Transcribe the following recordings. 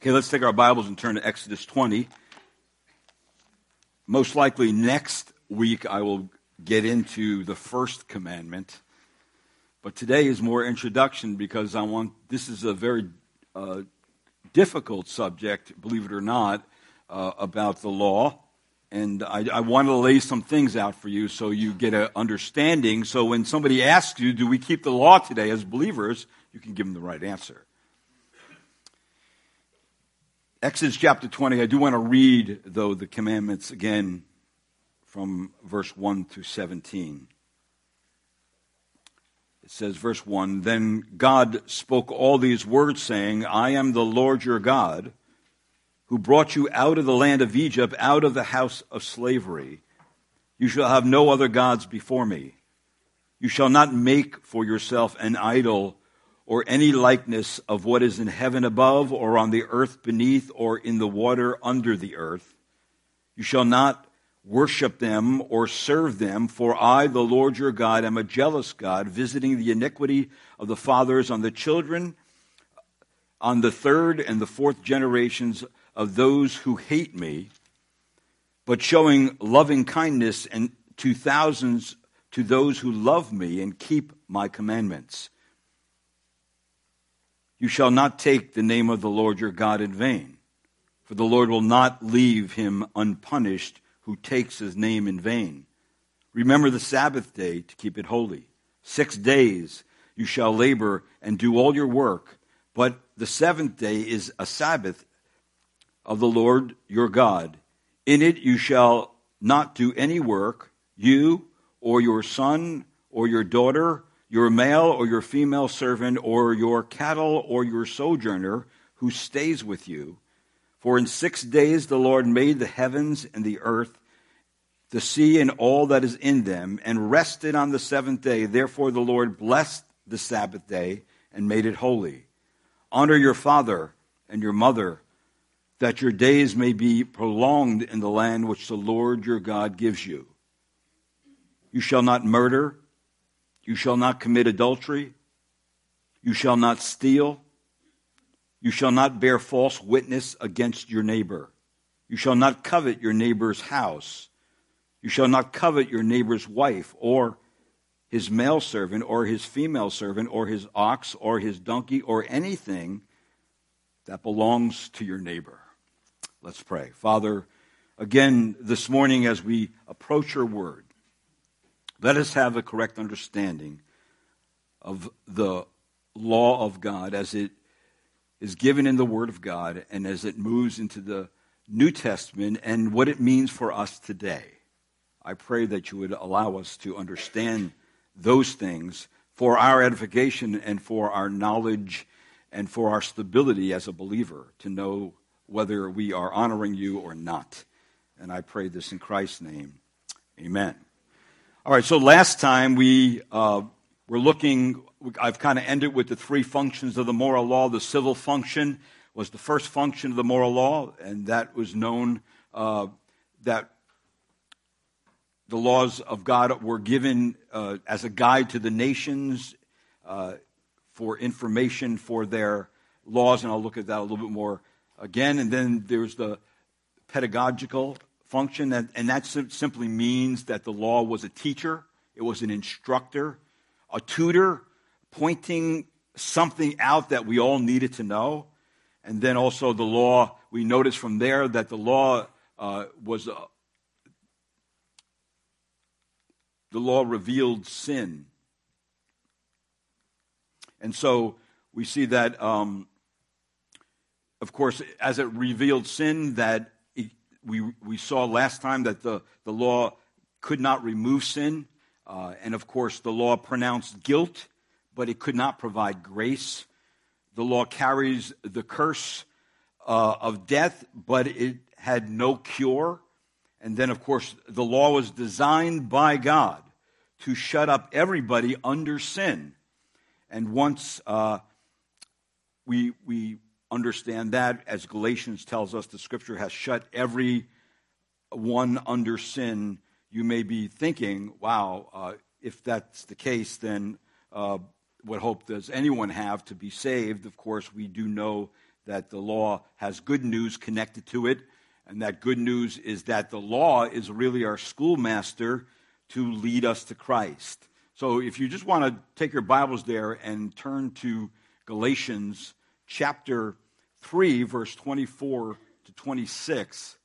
Okay, let's take our Bibles and turn to Exodus 20. Most likely next week I will get into the first commandment. But today is more introduction because this is a very difficult subject, believe it or not, about the law. And I want to lay some things out for you so you get an understanding. So when somebody asks you, do we keep the law today as believers, you can give them the right answer. Exodus chapter 20, I do want to read, though, the commandments again from verse 1 to 17. It says, verse 1, Then God spoke all these words, saying, I am the Lord your God, who brought you out of the land of Egypt, out of the house of slavery. You shall have no other gods before me. You shall not make for yourself an idol or any likeness of what is in heaven above, or on the earth beneath, or in the water under the earth. You shall not worship them or serve them, for I, the Lord your God, am a jealous God, visiting the iniquity of the fathers on the children, on the third and the fourth generations of those who hate me, but showing loving kindness and to thousands to those who love me and keep my commandments. You shall not take the name of the Lord your God in vain, for the Lord will not leave him unpunished who takes his name in vain. Remember the Sabbath day to keep it holy. 6 days you shall labor and do all your work, but the seventh day is a Sabbath of the Lord your God. In it you shall not do any work, you or your son or your daughter, your male or your female servant, or your cattle or your sojourner who stays with you. For in 6 days the Lord made the heavens and the earth, the sea and all that is in them, and rested on the seventh day. Therefore the Lord blessed the Sabbath day and made it holy. Honor your father and your mother, that your days may be prolonged in the land which the Lord your God gives you. You shall not murder. You shall not commit adultery. You shall not steal. You shall not bear false witness against your neighbor. You shall not covet your neighbor's house. You shall not covet your neighbor's wife, or his male servant, or his female servant, or his ox, or his donkey, or anything that belongs to your neighbor. Let's pray. Father, again this morning as we approach your word, let us have a correct understanding of the law of God as it is given in the Word of God and as it moves into the New Testament and what it means for us today. I pray that you would allow us to understand those things for our edification and for our knowledge and for our stability as a believer, to know whether we are honoring you or not. And I pray this in Christ's name. Amen. All right, so last time we were looking, I've kind of ended with the three functions of the moral law. The civil function was the first function of the moral law, and that was known that the laws of God were given as a guide to the nations for information for their laws, and I'll look at that a little bit more again. And then there's the pedagogical function, and that simply means that the law was a teacher, it was an instructor, a tutor, pointing something out that we all needed to know. And then also the law, we notice from there that the law the law revealed sin. And so we see that, of course, as it revealed sin, that we saw last time that the law could not remove sin. And of course, the law pronounced guilt, but it could not provide grace. The law carries the curse of death, but it had no cure. And then, of course, the law was designed by God to shut up everybody under sin. And once we understand that, as Galatians tells us, the Scripture has shut every one under sin. You may be thinking, wow, if that's the case, then what hope does anyone have to be saved? Of course, we do know that the law has good news connected to it, and that good news is that the law is really our schoolmaster to lead us to Christ. So if you just want to take your Bibles there and turn to Galatians chapter 3, verse 24 to 26.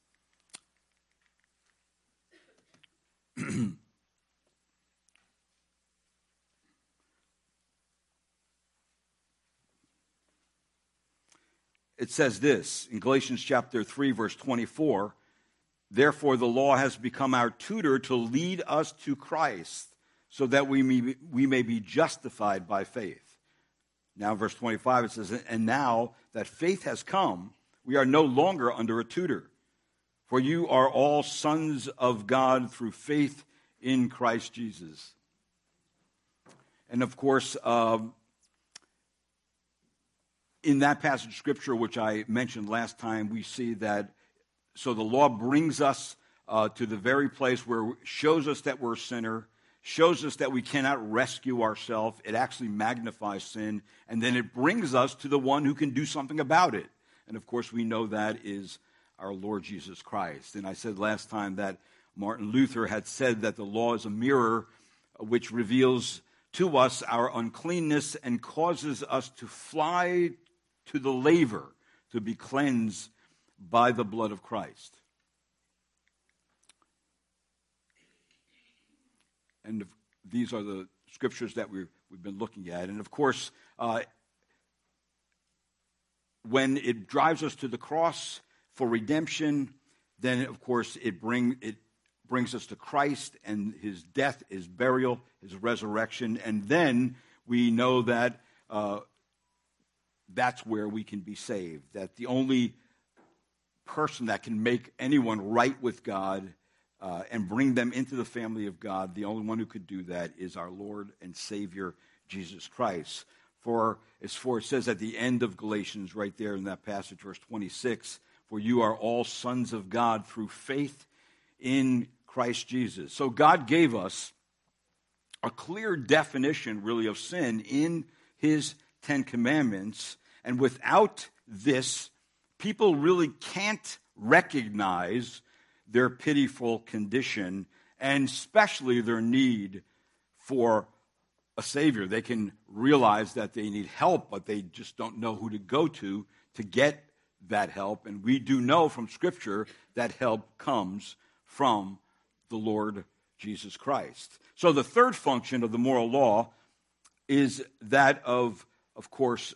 It says this in Galatians chapter 3, verse 24, "Therefore the law has become our tutor to lead us to Christ, so that we may be justified by faith." Now, verse 25, it says, "And now that faith has come, we are no longer under a tutor. For you are all sons of God through faith in Christ Jesus." And of course, in that passage of Scripture, which I mentioned last time, we see that, so the law brings us to the very place where it shows us that we're a sinner, shows us that we cannot rescue ourselves. It actually magnifies sin, and then it brings us to the one who can do something about it. And of course, we know that is our Lord Jesus Christ. And I said last time that Martin Luther had said that the law is a mirror which reveals to us our uncleanness and causes us to fly to the laver to be cleansed by the blood of Christ. And these are the scriptures that we've been looking at. And of course, when it drives us to the cross for redemption, then of course it brings us to Christ and his death, his burial, his resurrection. And then we know that that's where we can be saved. That the only person that can make anyone right with God and bring them into the family of God, the only one who could do that is our Lord and Savior, Jesus Christ. For it says at the end of Galatians, right there in that passage, verse 26, "For you are all sons of God through faith in Christ Jesus." So God gave us a clear definition, really, of sin in his 10 Commandments. And without this, people really can't recognize their pitiful condition, and especially their need for a Savior. They can realize that they need help, but they just don't know who to go to get that help. And we do know from Scripture that help comes from the Lord Jesus Christ. So the third function of the moral law is that of course,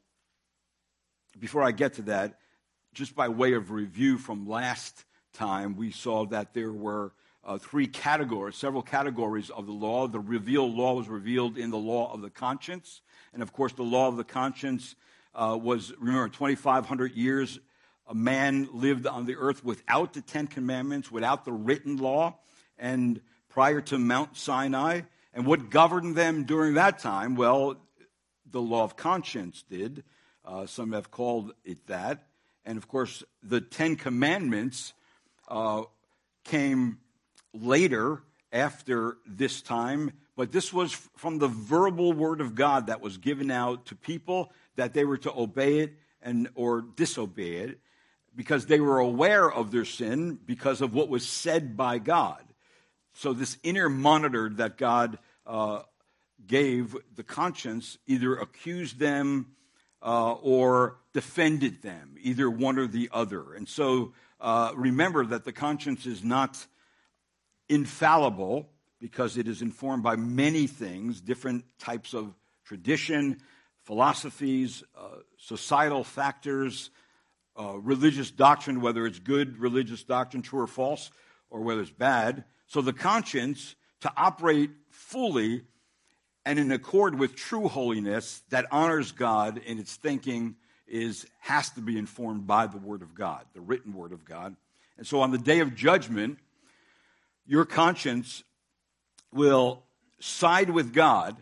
before I get to that, just by way of review from last time, we saw that there were several categories of the law. The revealed law was revealed in the law of the conscience. And of course, the law of the conscience was, remember, 2,500 years, a man lived on the earth without the 10 Commandments, without the written law, and prior to Mount Sinai. And what governed them during that time? Well, the law of conscience did. Some have called it that. And of course, the 10 Commandments came later after this time, but this was from the verbal word of God that was given out to people, that they were to obey it or disobey it, because they were aware of their sin because of what was said by God. So this inner monitor that God gave the conscience either accused them or defended them, either one or the other. And so remember that the conscience is not infallible, because it is informed by many things, different types of tradition, philosophies, societal factors, religious doctrine, whether it's good religious doctrine, true or false, or whether it's bad. So the conscience, to operate fully and in accord with true holiness that honors God in its thinking, has to be informed by the Word of God, the written Word of God. And so on the day of judgment, your conscience will side with God,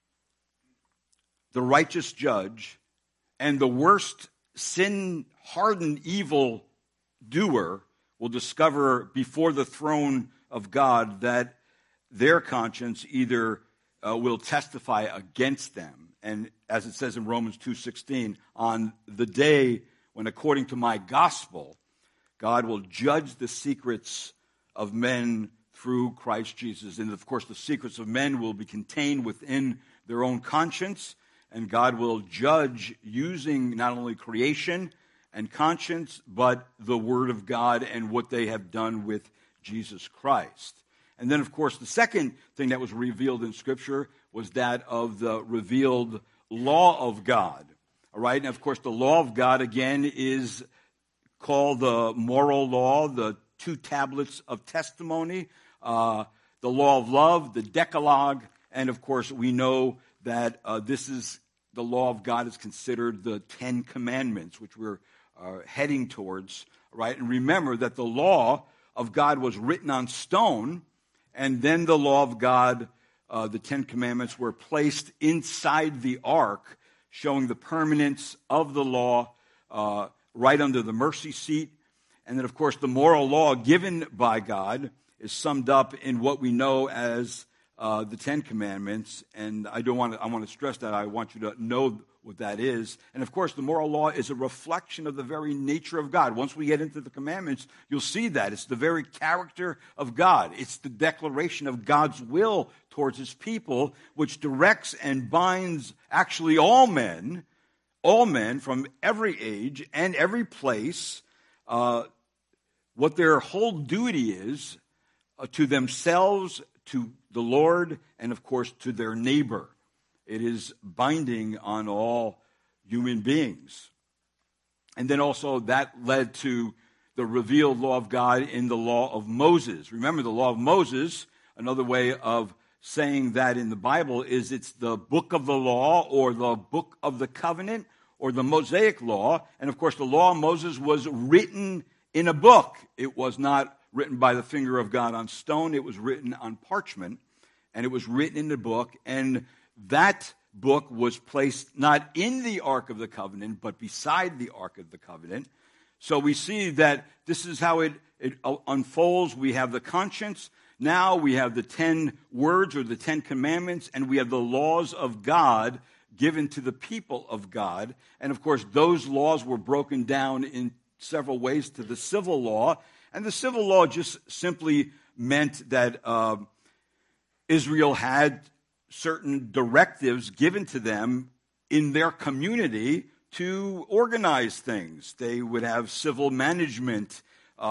the righteous judge, and the worst sin-hardened evil doer will discover before the throne of God that their conscience either will testify against them. And as it says in Romans 2:16, on the day when, according to my gospel, God will judge the secrets of men through Christ Jesus. And of course, the secrets of men will be contained within their own conscience, and God will judge using not only creation and conscience, but the Word of God and what they have done with Jesus Christ. And then, of course, the second thing that was revealed in Scripture was that of the revealed law of God. All right, and of course, the law of God, again, is called the moral law, the 2 tablets of testimony, the law of love, the Decalogue, and of course, we know that the law of God is considered the 10 Commandments, which we're heading towards, right? And remember that the law of God was written on stone, and then the law of God, the 10 Commandments, were placed inside the ark, showing the permanence of the law right under the mercy seat. And then, of course, the moral law given by God is summed up in what we know as the 10 Commandments. And I want to stress that. I want you to know what that is. And, of course, the moral law is a reflection of the very nature of God. Once we get into the commandments, you'll see that. It's the very character of God. It's the declaration of God's will towards his people, which directs and binds actually all men from every age and every place, what their whole duty is to themselves, to the Lord, and of course to their neighbor. It is binding on all human beings. And then also that led to the revealed law of God in the law of Moses. Remember, the law of Moses, another way of saying that in the Bible is it's the book of the law or the book of the covenant or the Mosaic law. And of course, the law of Moses was written in a book. It was not written by the finger of God on stone. It was written on parchment, and it was written in the book. And that book was placed not in the Ark of the Covenant, but beside the Ark of the Covenant. So we see that this is how it unfolds. We have the conscience. Now we have the 10 words or the 10 commandments, and we have the laws of God given to the people of God. And of course, those laws were broken down in several ways to the civil law. And the civil law just simply meant that Israel had certain directives given to them in their community to organize things. They would have civil management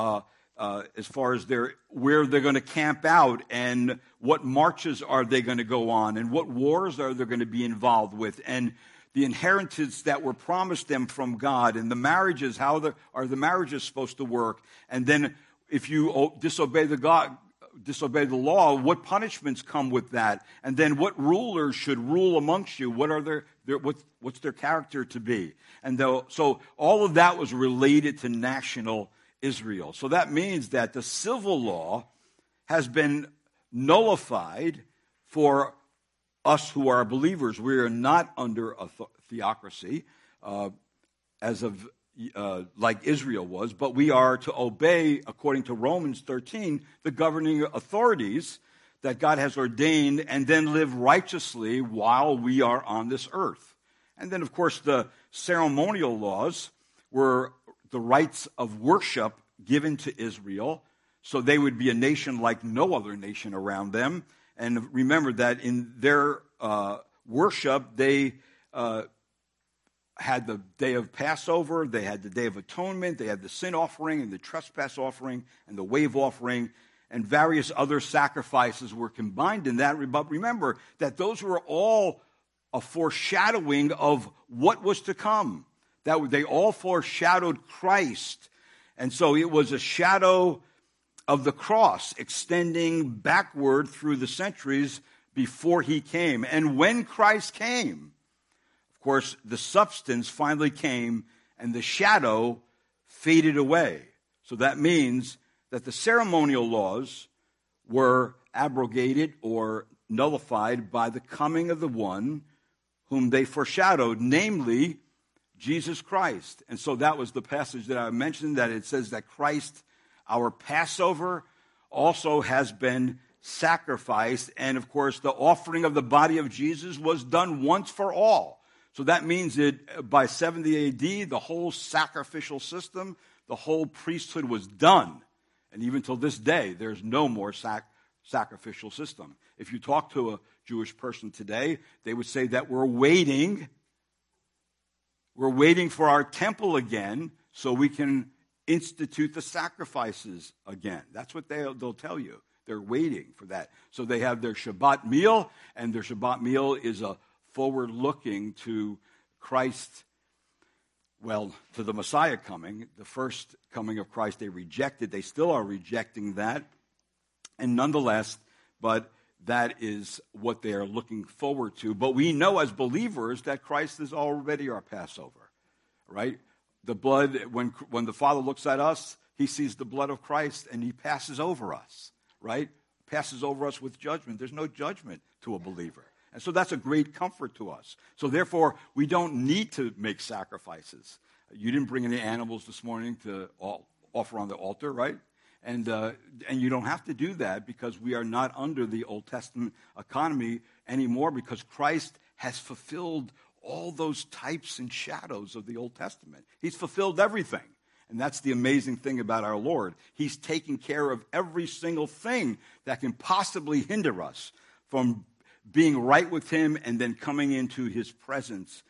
as far as where they're going to camp out and what marches are they going to go on and what wars are they going to be involved with and the inheritance that were promised them from God and the marriages, how are the marriages supposed to work? And then if you disobey the law, what punishments come with that? And then what rulers should rule amongst you? What's their character to be? And so all of that was related to national Israel. So that means that the civil law has been nullified for us who are believers. We are not under a theocracy like Israel was, but we are to obey, according to Romans 13, the governing authorities that God has ordained and then live righteously while we are on this earth. And then, of course, the ceremonial laws were the rites of worship given to Israel, so they would be a nation like no other nation around them. And remember that in their worship, they had the day of Passover, they had the Day of Atonement, they had the sin offering and the trespass offering and the wave offering, and various other sacrifices were combined in that. But remember that those were all a foreshadowing of what was to come. That they all foreshadowed Christ. And so it was a shadow of the cross extending backward through the centuries before he came. And when Christ came, of course, the substance finally came and the shadow faded away. So that means that the ceremonial laws were abrogated or nullified by the coming of the one whom they foreshadowed, namely Jesus Christ. And so that was the passage that I mentioned, that it says that Christ, our Passover, also has been sacrifice. And of course, the offering of the body of Jesus was done once for all. So that means that by 70 AD, the whole sacrificial system, the whole priesthood was done. And even till this day, there's no more sacrificial system. If you talk to a Jewish person today, they would say that we're waiting for our temple again so we can institute the sacrifices again. That's what they'll tell you. They're waiting for that. So they have their Shabbat meal, and their Shabbat meal is a forward-looking to Christ, well, to the Messiah coming. The first coming of Christ they rejected. They still are rejecting that. And nonetheless, but that is what they are looking forward to. But we know as believers that Christ is already our Passover, right? The blood, when the Father looks at us, he sees the blood of Christ and he passes over us, right? Passes over us with judgment. There's no judgment to a believer. And so that's a great comfort to us. So therefore, we don't need to make sacrifices. You didn't bring any animals this morning to offer on the altar, right? And you don't have to do that because we are not under the Old Testament economy anymore because Christ has fulfilled all those types and shadows of the Old Testament. He's fulfilled everything. And that's the amazing thing about our Lord. He's taken care of every single thing that can possibly hinder us from being right with him and then coming into his presence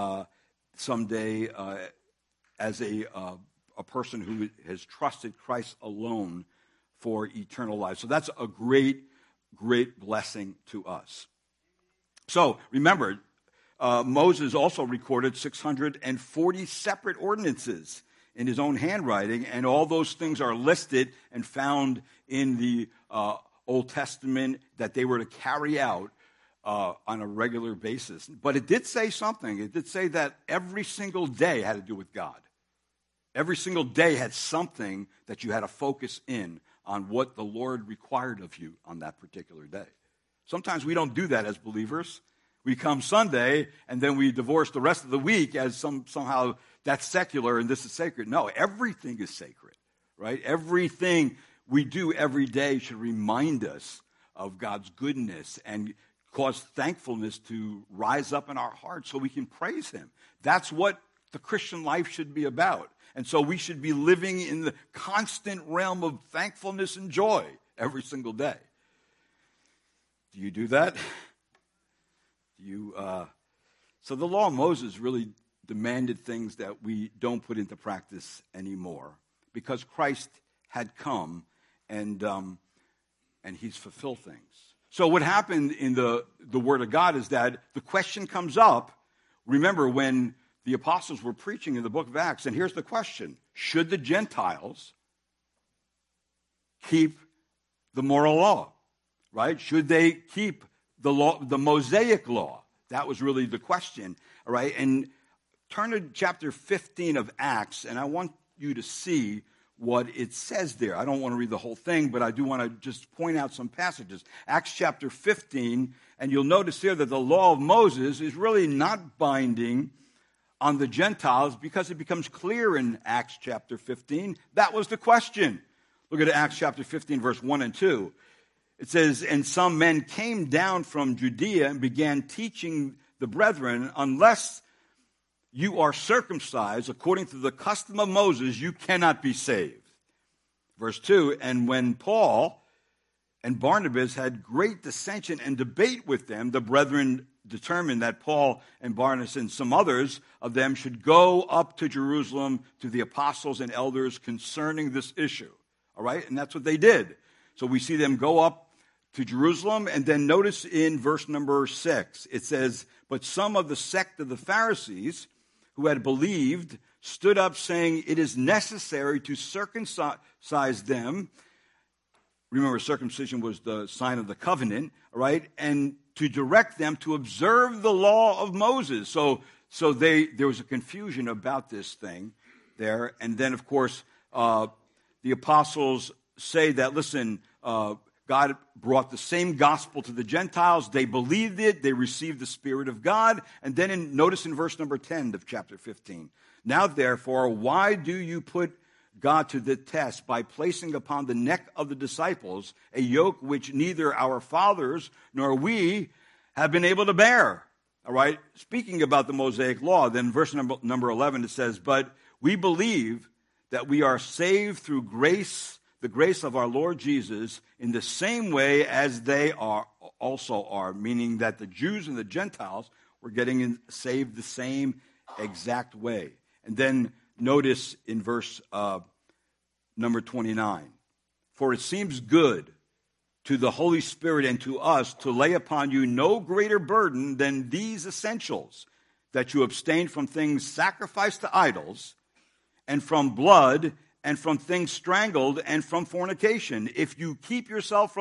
someday as a person who has trusted Christ alone for eternal life. So that's a great, great blessing to us. So remember, Moses also recorded 640 separate ordinances in his own handwriting, and all those things are listed and found in the Old Testament that they were to carry out on a regular basis. But it did say something. It did say that every single day had to do with God. Every single day had something that you had to focus in on what the Lord required of you on that particular day. Sometimes we don't do that as believers. We come Sunday, and then we divorce the rest of the week as somehow that's secular and this is sacred. No, everything is sacred, right? Everything we do every day should remind us of God's goodness and cause thankfulness to rise up in our hearts so we can praise him. That's what the Christian life should be about. And so we should be living in the constant realm of thankfulness and joy every single day. Do you do that? So the law of Moses really demanded things that we don't put into practice anymore because Christ had come and he's fulfilled things. So what happened in the Word of God is that the question comes up, remember when the apostles were preaching in the book of Acts, and here's the question: should the Gentiles keep the moral law, right? Should they keep the law, the Mosaic law? That was really the question, all right? And turn to chapter 15 of Acts, and I want you to see what it says there. I don't want to read the whole thing, but I do want to just point out some passages. Acts chapter 15, and you'll notice here that the law of Moses is really not binding on the Gentiles because it becomes clear in Acts chapter 15. That was the question. Look at Acts chapter 15, verse 1 and 2. It says, "And some men came down from Judea and began teaching the brethren, unless you are circumcised according to the custom of Moses, you cannot be saved." Verse 2, "And when Paul and Barnabas had great dissension and debate with them, the brethren determined that Paul and Barnabas and some others of them should go up to Jerusalem to the apostles and elders concerning this issue." All right? And that's what they did. So we see them go up to Jerusalem, and then notice in verse number 6, it says, "But some of the sect of the Pharisees who had believed stood up saying, 'It is necessary to circumcise them.'" Remember, circumcision was the sign of the covenant, right? "And to direct them to observe the law of Moses." So there was a confusion about this thing there. And then, of course, the apostles say that, listen, God brought the same gospel to the Gentiles. They believed it. They received the Spirit of God. And then notice in verse number 10 of chapter 15, "Now, therefore, why do you put God to the test by placing upon the neck of the disciples a yoke which neither our fathers nor we have been able to bear. All right? Speaking about the Mosaic law, then verse number 11, it says, but we believe that we are saved through grace, the grace of our Lord Jesus, in the same way as they also are, meaning that the Jews and the Gentiles were getting saved the same exact way. And then notice in verse number 29, for it seems good to the Holy Spirit and to us to lay upon you no greater burden than these essentials, that you abstain from things sacrificed to idols, and from blood, and from things strangled, and from fornication. If you keep yourself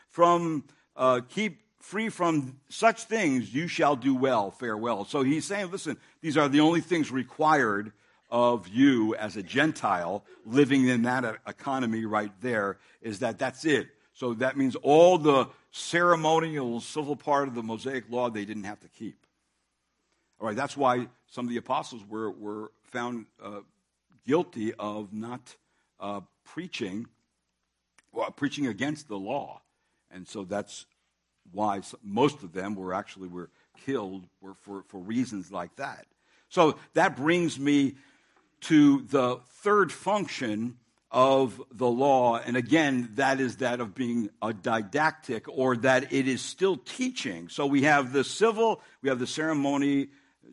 keep free from such things, you shall do well, fare well. So he's saying, listen, these are the only things required of you as a Gentile living in that economy right there, is that's it. So that means all the ceremonial civil part of the Mosaic law they didn't have to keep. All right, that's why some of the apostles were found guilty of not preaching against the law. And so that's why most of them were killed for reasons like that. So that brings me to the third function of the law, and again, that is that of being a didactic, or that it is still teaching. So we have the civil, we have the ceremonial,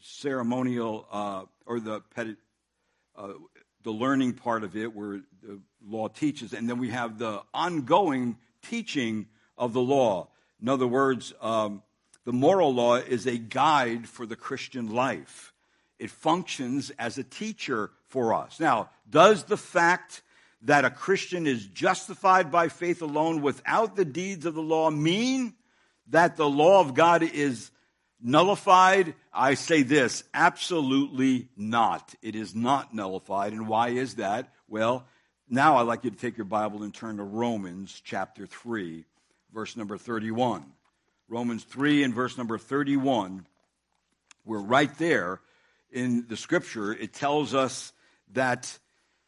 or the learning part of it, where the law teaches, and then we have the ongoing teaching of the law. In other words, the moral law is a guide for the Christian life. It functions as a teacher for us. Now, does the fact that a Christian is justified by faith alone without the deeds of the law mean that the law of God is nullified? I say this, absolutely not. It is not nullified. And why is that? Well, now I'd like you to take your Bible and turn to Romans chapter 3, verse number 31. Romans 3 and verse number 31, we're right there in the scripture. It tells us that,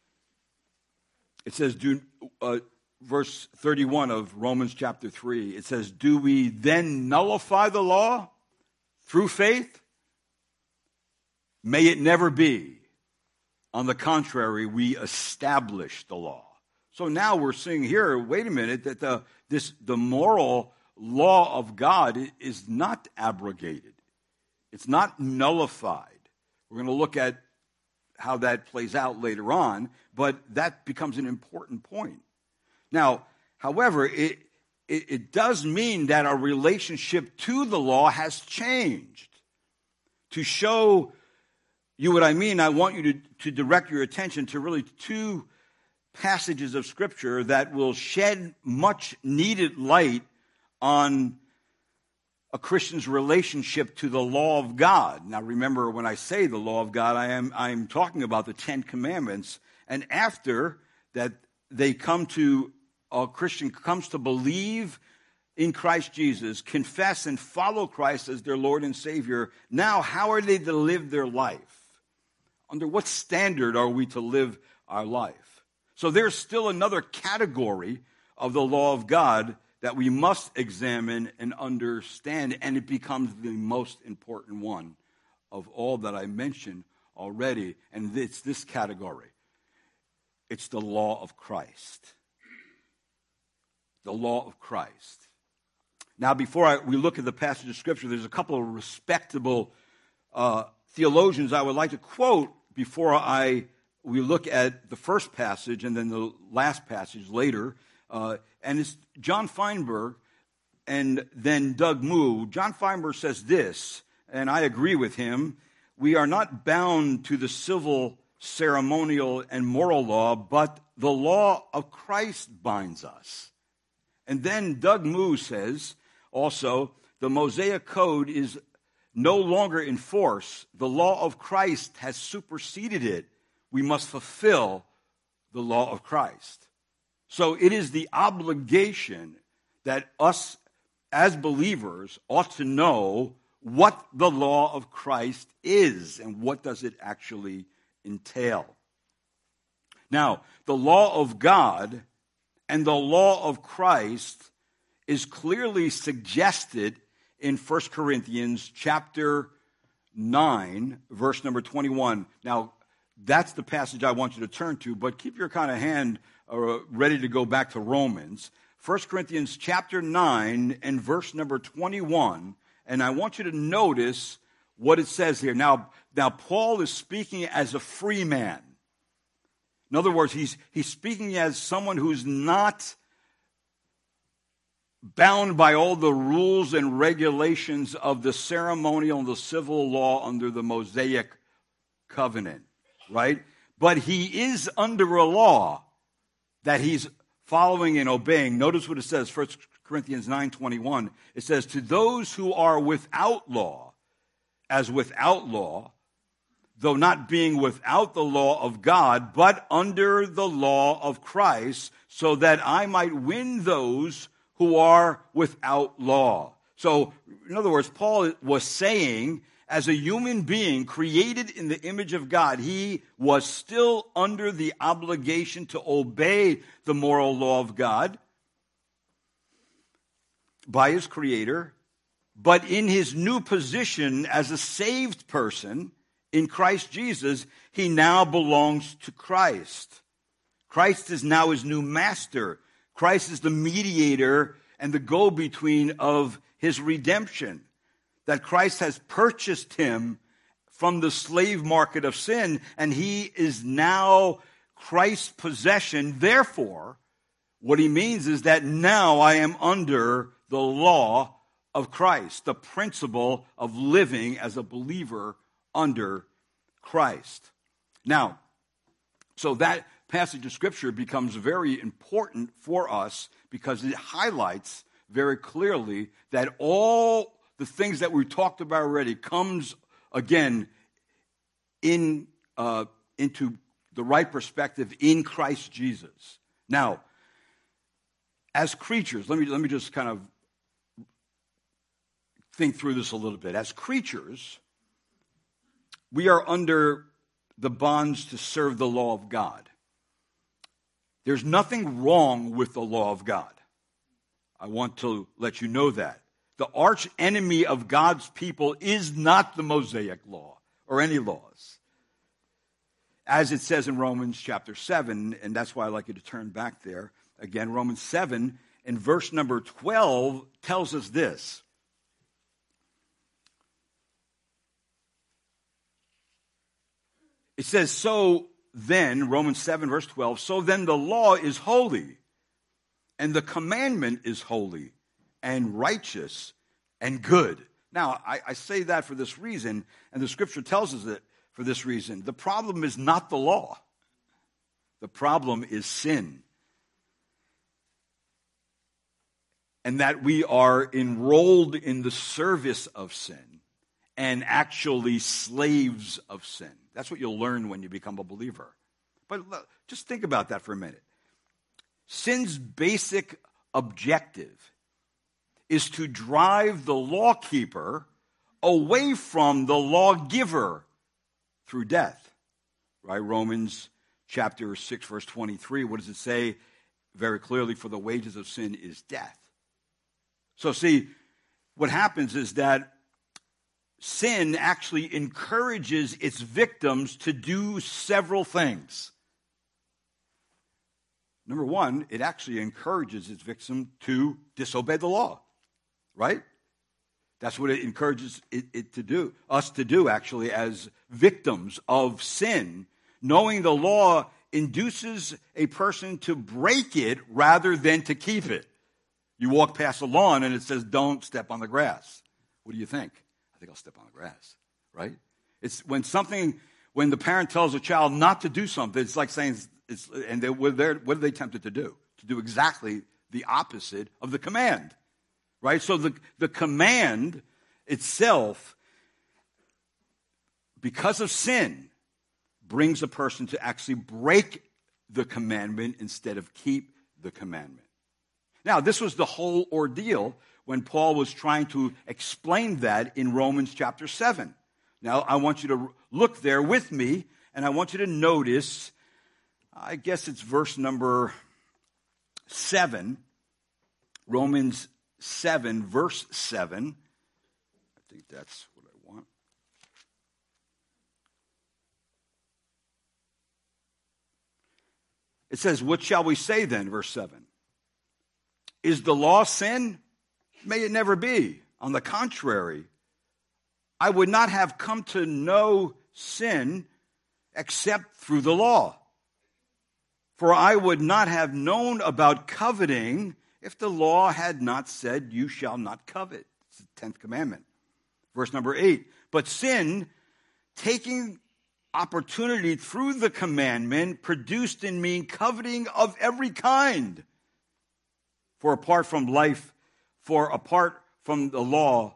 it says, verse 31 of Romans chapter 3, it says, do we then nullify the law through faith? May it never be. On the contrary, we establish the law. So now we're seeing here, wait a minute, that the moral law of God is not abrogated. It's not nullified. We're going to look at how that plays out later on, but that becomes an important point. Now, however, it does mean that our relationship to the law has changed. To show you what I mean, I want you to direct your attention to really two passages of Scripture that will shed much needed light on a Christian's relationship to the law of God. Now remember, when I say the law of God, I'm talking about the Ten Commandments. And after that, a Christian comes to believe in Christ Jesus, confess and follow Christ as their Lord and Savior. Now, how are they to live their life? Under what standard are we to live our life? So there's still another category of the law of God that we must examine and understand, and it becomes the most important one of all that I mentioned already, and it's this category. It's the law of Christ. The law of Christ. Now, before we look at the passage of Scripture, there's a couple of respectable theologians I would like to quote before we look at the first passage and then the last passage later. And it's John Feinberg and then Doug Moo. John Feinberg says this, and I agree with him: we are not bound to the civil, ceremonial, and moral law, but the law of Christ binds us. And then Doug Moo says also, the Mosaic Code is no longer in force. The law of Christ has superseded it. We must fulfill the law of Christ. So it is the obligation that us as believers ought to know what the law of Christ is and what does it actually entail. Now, the law of God and the law of Christ is clearly suggested in 1 Corinthians chapter 9, verse number 21. Now, that's the passage I want you to turn to, but keep your kind of hand ready to go back to Romans. 1 Corinthians chapter 9 and verse number 21, and I want you to notice what it says here. Now Paul is speaking as a free man. In other words, he's speaking as someone who's not bound by all the rules and regulations of the ceremonial and the civil law under the Mosaic covenant, right? But he is under a law that he's following and obeying. Notice what it says, 1 Corinthians 9:21. It says, to those who are without law, as without law, though not being without the law of God, but under the law of Christ, so that I might win those who are without law. So, in other words, Paul was saying, as a human being created in the image of God, he was still under the obligation to obey the moral law of God by his Creator. But in his new position as a saved person in Christ Jesus, he now belongs to Christ. Christ is now his new master. Christ is the mediator and the go-between of his redemption. That Christ has purchased him from the slave market of sin, and he is now Christ's possession. Therefore, what he means is that now I am under the law of Christ, the principle of living as a believer under Christ. Now, so that passage of Scripture becomes very important for us because it highlights very clearly that all the things that we talked about already comes again into the right perspective in Christ Jesus. Now, as creatures, let me just kind of think through this a little bit. As creatures, we are under the bonds to serve the law of God. There's nothing wrong with the law of God. I want to let you know that. The arch enemy of God's people is not the Mosaic law or any laws. As it says in Romans chapter 7, and that's why I'd like you to turn back there. Again, Romans 7 and verse number 12 tells us this. It says, so then, Romans 7 verse 12, so then the law is holy, and the commandment is holy and righteous and good. Now, I say that for this reason, and the Scripture tells us that for this reason. The problem is not the law. The problem is sin. And that we are enrolled in the service of sin and actually slaves of sin. That's what you'll learn when you become a believer. But just think about that for a minute. Sin's basic objective is to drive the lawkeeper away from the lawgiver through death. Right? Romans chapter 6, verse 23, what does it say? Very clearly, for the wages of sin is death. So see, what happens is that sin actually encourages its victims to do several things. Number one, it actually encourages its victim to disobey the law, right? That's what it encourages it to do, us to do actually as victims of sin. Knowing the law induces a person to break it rather than to keep it. You walk past a lawn and it says, don't step on the grass. What do you think? I think I'll step on the grass, right? It's when the parent tells a child not to do something, it's like saying, what are they tempted to do? To do exactly the opposite of the command, right? So the command itself, because of sin, brings a person to actually break the commandment instead of keep the commandment. Now, this was the whole ordeal when Paul was trying to explain that in Romans chapter 7. Now, I want you to look there with me, and I want you to notice, I guess it's verse number 7, Romans 7, verse 7. I think that's what I want. It says, what shall we say then, verse 7? Is the law sin? May it never be. On the contrary, I would not have come to know sin except through the law. For I would not have known about coveting if the law had not said, you shall not covet. It's the 10th commandment. Verse number 8. But sin, taking opportunity through the commandment, produced in me coveting of every kind. For apart from the law,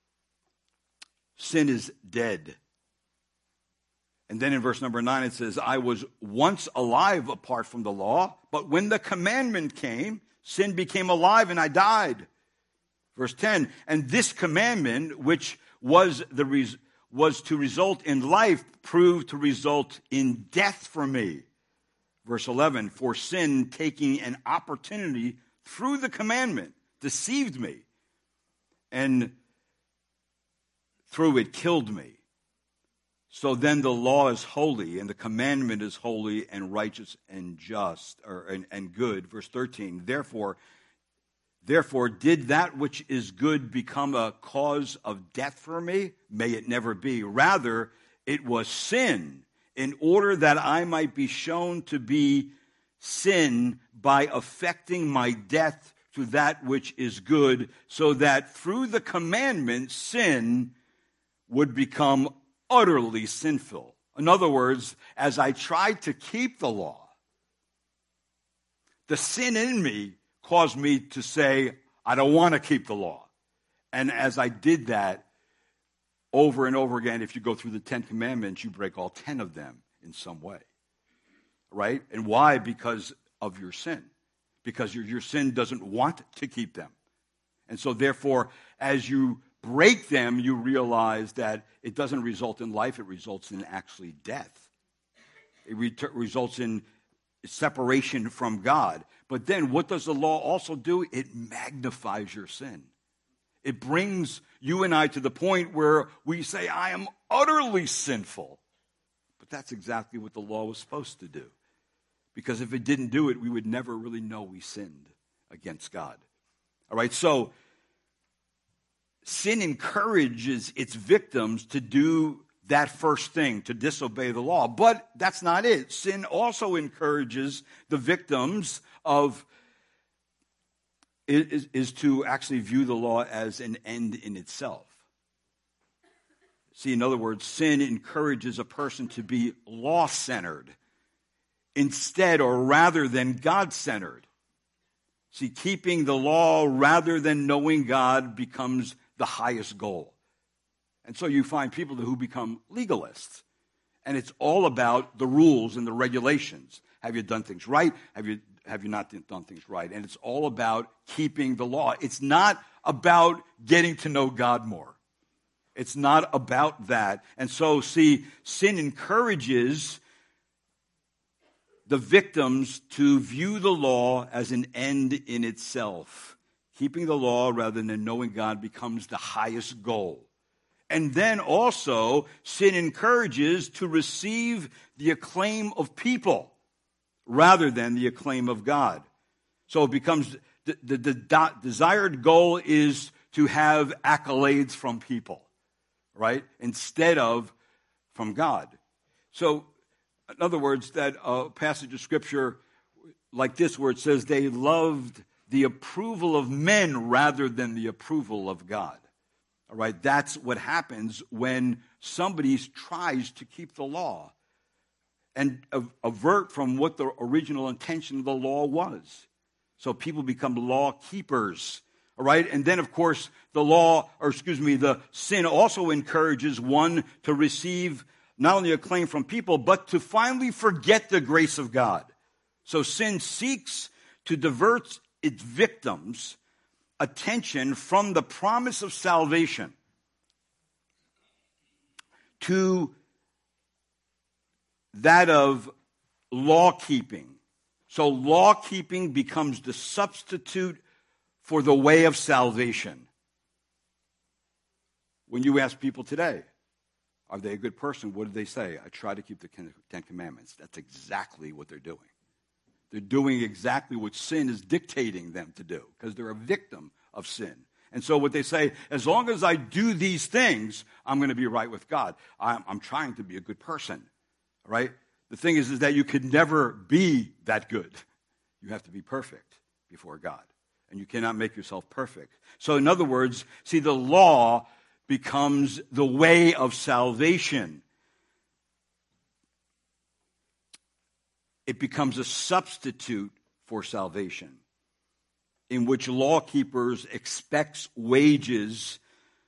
sin is dead. And then in verse number 9 it says, I was once alive apart from the law, but when the commandment came, sin became alive and I died. Verse 10, and this commandment, which was to result in life, proved to result in death for me. Verse 11, for sin, taking an opportunity through the commandment, deceived me, and through it killed me. So then the law is holy, and the commandment is holy and righteous and just, and good. Verse 13, therefore did that which is good become a cause of death for me? May it never be. Rather, it was sin, in order that I might be shown to be sin by affecting my death to that which is good, so that through the commandment, sin would become utterly sinful. In other words, as I tried to keep the law, the sin in me caused me to say, I don't want to keep the law. And as I did that over and over again, if you go through the 10 commandments, you break all 10 of them in some way. Right? And why? Because of your sin. Because your sin doesn't want to keep them. And so therefore, as you break them, you realize that it doesn't result in life, it results in actually death. It results in separation from God. But then what does the law also do? It magnifies your sin. It brings you and I to the point where we say, I am utterly sinful. But that's exactly what the law was supposed to do. Because if it didn't do it, we would never really know we sinned against God. All right, so sin encourages its victims to do that first thing, to disobey the law. But that's not it. Sin also encourages the victims is to actually view the law as an end in itself. See, in other words, sin encourages a person to be law-centered instead or rather than God-centered. See, keeping the law rather than knowing God becomes the highest goal. And so you find people who become legalists. And it's all about the rules and the regulations. Have you done things right? Have you not done things right? And it's all about keeping the law. It's not about getting to know God more. It's not about that. And so, see, sin encourages the victims to view the law as an end in itself. Keeping the law rather than knowing God becomes the highest goal. And then also, sin encourages to receive the acclaim of people rather than the acclaim of God. So it becomes, the desired goal is to have accolades from people, right? Instead of from God. So, in other words, that passage of Scripture like this where it says they loved the approval of men rather than the approval of God. All right, that's what happens when somebody tries to keep the law and avert from what the original intention of the law was. So people become law keepers. All right, and then of course the sin also encourages one to receive not only acclaim from people, but to finally forget the grace of God. So sin seeks to divert its victims' attention from the promise of salvation to that of law-keeping. So law-keeping becomes the substitute for the way of salvation. When you ask people today, are they a good person? What do they say? I try to keep the Ten Commandments. That's exactly what they're doing. They're doing exactly what sin is dictating them to do because they're a victim of sin. And so what they say, as long as I do these things, I'm going to be right with God. I'm trying to be a good person, right? The thing is that you can never be that good. You have to be perfect before God. And you cannot make yourself perfect. So in other words, see, the law becomes the way of salvation. It becomes a substitute for salvation, in which law keepers expect wages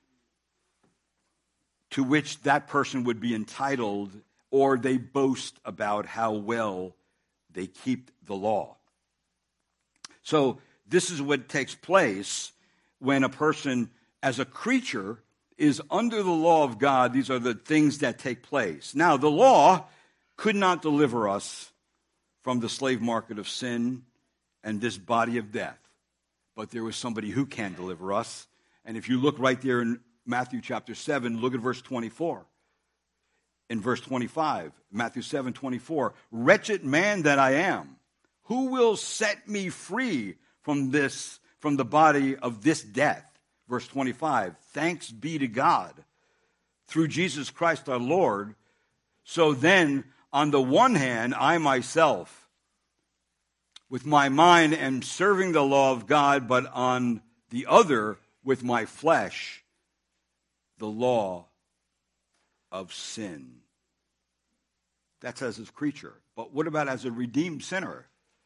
to which that person would be entitled, or they boast about how well they keep the law. So this is what takes place when a person, as a creature, is under the law of God. These are the things that take place. Now, the law could not deliver us from the slave market of sin and this body of death. But there was somebody who can deliver us. And if you look right there in Matthew chapter 7, look at verse 24. In verse 25, Matthew 7:24, wretched man that I am, who will set me free from the body of this death? Verse 25, thanks be to God through Jesus Christ our Lord. So then, on the one hand, I myself, with my mind, am serving the law of God, but on the other, with my flesh, the law of sin. That's as a creature. But what about as a redeemed sinner?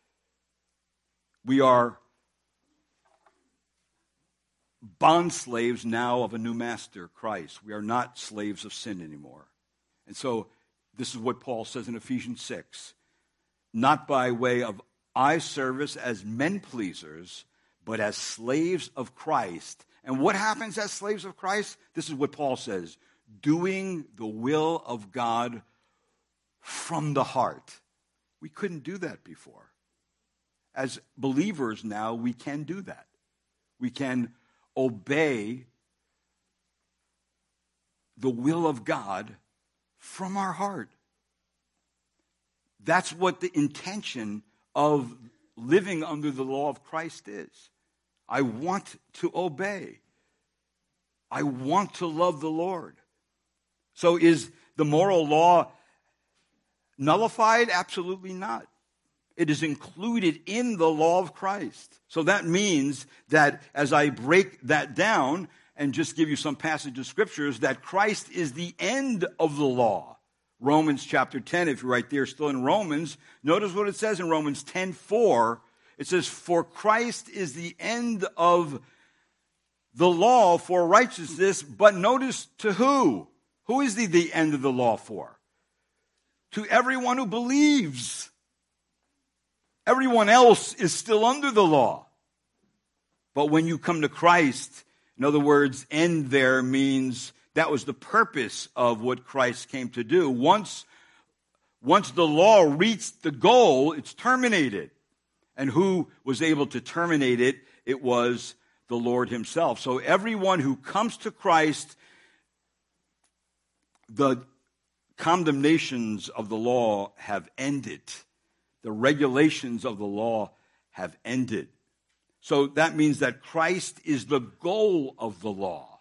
We are bond slaves now of a new master, Christ. We are not slaves of sin anymore. And so this is what Paul says in Ephesians 6. Not by way of eye service as men pleasers, but as slaves of Christ. And what happens as slaves of Christ? This is what Paul says. Doing the will of God from the heart. We couldn't do that before. As believers now, we can do that. We can obey the will of God from our heart. That's what the intention of living under the law of Christ is. I want to obey. I want to love the Lord. So is the moral law nullified? Absolutely not. It is included in the law of Christ. So that means that as I break that down and just give you some passage of scriptures, that Christ is the end of the law. Romans chapter 10, if you're right there still in Romans, notice what it says in Romans 10:4. It says, for Christ is the end of the law for righteousness, but notice to who? Who is the end of the law for? To everyone who believes. Everyone else is still under the law. But when you come to Christ, in other words, end there means that was the purpose of what Christ came to do. Once the law reached the goal, it's terminated. And who was able to terminate it? It was the Lord himself. So everyone who comes to Christ, the condemnations of the law have ended. The regulations of the law have ended. So that means that Christ is the goal of the law.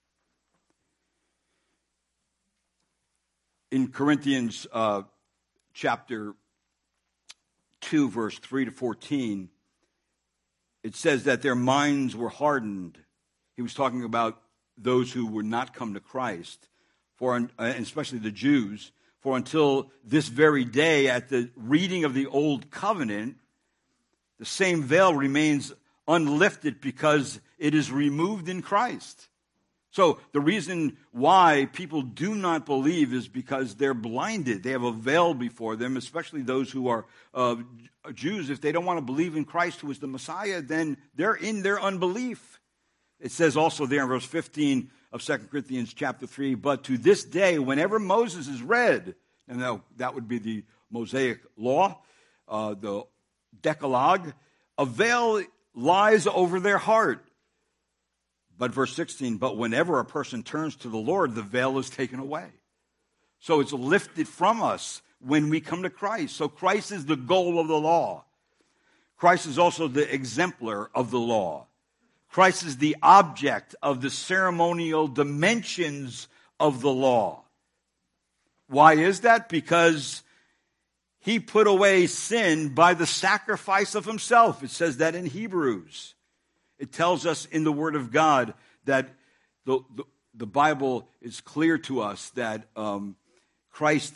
In Corinthians chapter 2, verse 3 to 14, it says that their minds were hardened. He was talking about those who would not come to Christ, and especially the Jews. For until this very day, at the reading of the Old Covenant, the same veil remains unlifted because it is removed in Christ. So the reason why people do not believe is because they're blinded. They have a veil before them, especially those who are Jews. If they don't want to believe in Christ, who is the Messiah, then they're in their unbelief. It says also there in verse 15 of 2 Corinthians chapter 3, but to this day, whenever Moses is read, and that would be the Mosaic law, the Decalogue, a veil lies over their heart. But verse 16, but whenever a person turns to the Lord, the veil is taken away. So it's lifted from us when we come to Christ. So Christ is the goal of the law. Christ is also the exemplar of the law. Christ is the object of the ceremonial dimensions of the law. Why is that? Because he put away sin by the sacrifice of himself. It says that in Hebrews. It tells us in the Word of God that the Bible is clear to us that Christ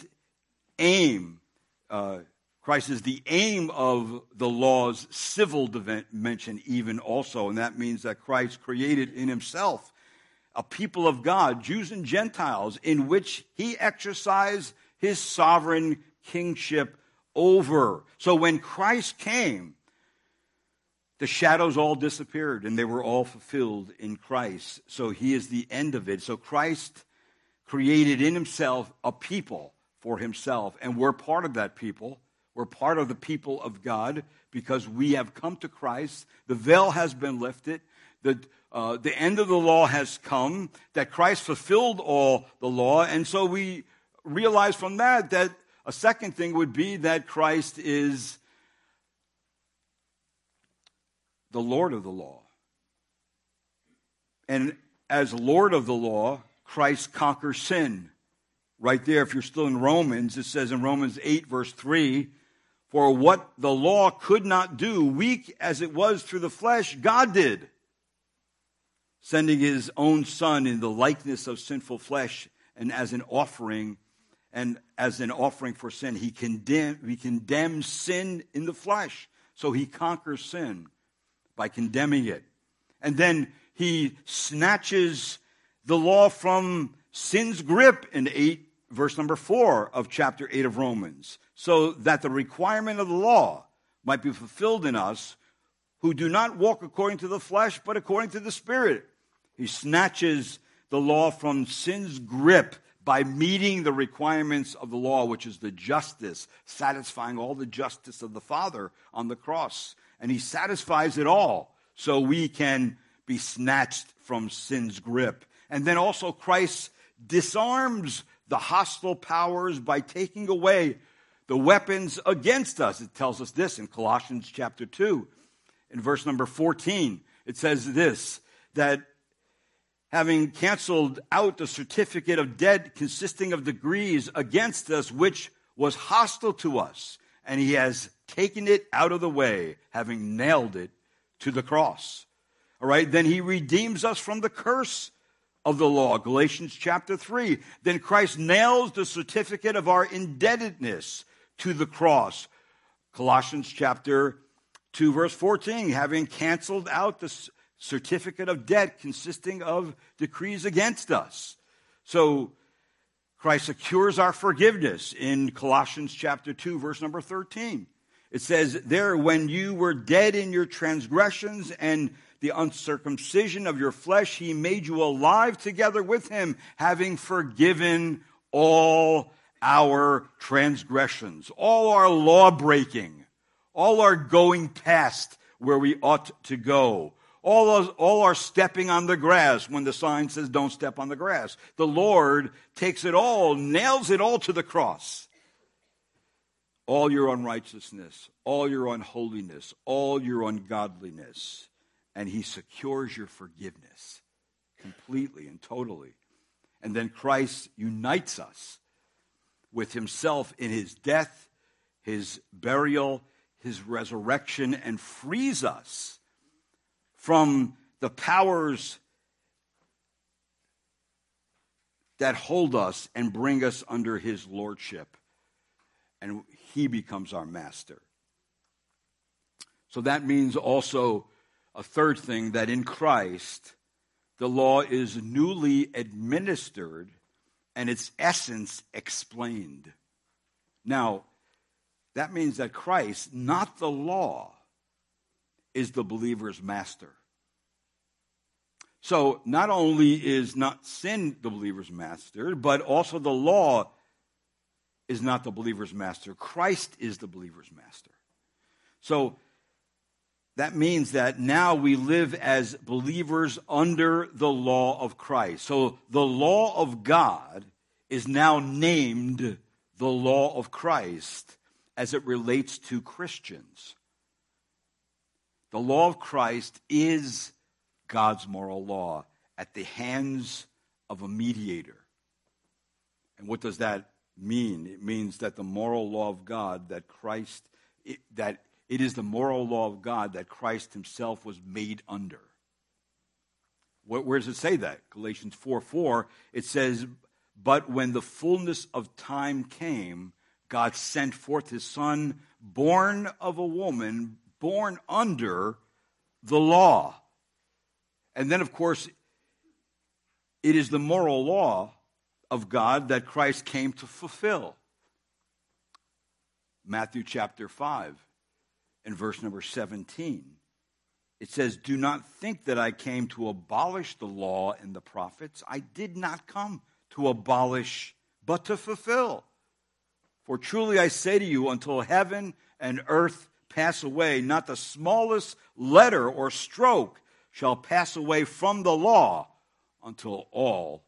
is the aim of the law's civil dimension even also. And that means that Christ created in himself a people of God, Jews and Gentiles, in which he exercised his sovereign kingship over. So when Christ came, the shadows all disappeared and they were all fulfilled in Christ. So he is the end of it. So Christ created in himself a people for himself, and we're part of that people. We're part of the people of God because we have come to Christ. The veil has been lifted. The end of the law has come, that Christ fulfilled all the law. And so we realize from that a second thing would be that Christ is the Lord of the law. And as Lord of the law, Christ conquers sin. Right there, if you're still in Romans, it says in Romans 8, verse 3, for what the law could not do, weak as it was through the flesh, God did, sending his own Son in the likeness of sinful flesh, and as an offering for sin, he condemns sin in the flesh. So he conquers sin by condemning it. And then he snatches the law from sin's grip in verse number 4 of chapter 8 of Romans, so that the requirement of the law might be fulfilled in us who do not walk according to the flesh, but according to the Spirit. He snatches the law from sin's grip by meeting the requirements of the law, which is the justice, satisfying all the justice of the Father on the cross. And he satisfies it all so we can be snatched from sin's grip. And then also Christ disarms the hostile powers by taking away the weapons against us. It tells us this in Colossians chapter 2. In verse number 14, it says this, that having canceled out the certificate of debt consisting of degrees against us, which was hostile to us, and he has taken it out of the way, having nailed it to the cross. All right, then he redeems us from the curse of the law. Galatians chapter 3. Then Christ nails the certificate of our indebtedness to the cross. Colossians chapter 2, verse 14. Having canceled out the certificate of debt consisting of decrees against us. So Christ secures our forgiveness in Colossians chapter 2, verse number 13. It says there, when you were dead in your transgressions and the uncircumcision of your flesh, he made you alive together with him, having forgiven all our transgressions, all our law breaking, all our going past where we ought to go, all our stepping on the grass when the sign says don't step on the grass. The Lord takes it all, nails it all to the cross. All your unrighteousness, all your unholiness, all your ungodliness. And he secures your forgiveness completely and totally. And then Christ unites us with himself in his death, his burial, his resurrection, and frees us from the powers that hold us and bring us under his lordship. And he becomes our master. So that means also a third thing, that in Christ, the law is newly administered and its essence explained. Now, that means that Christ, not the law, is the believer's master. So not only is not sin the believer's master, but also the law is not the believer's master. Christ is the believer's master. So that means that now we live as believers under the law of Christ. So the law of God is now named the law of Christ as it relates to Christians. The law of Christ is God's moral law at the hands of a mediator. And what does that mean? It means that the moral law of God that it is the moral law of God that Christ himself was made under. Where does it say that? Galatians 4:4, it says, "But when the fullness of time came, God sent forth his Son, born of a woman, born under the law." And then, of course, it is the moral law of God that Christ came to fulfill. Matthew chapter 5 and verse number 17. It says, "Do not think that I came to abolish the law and the prophets. I did not come to abolish, but to fulfill. For truly I say to you, until heaven and earth pass away, not the smallest letter or stroke shall pass away from the law until all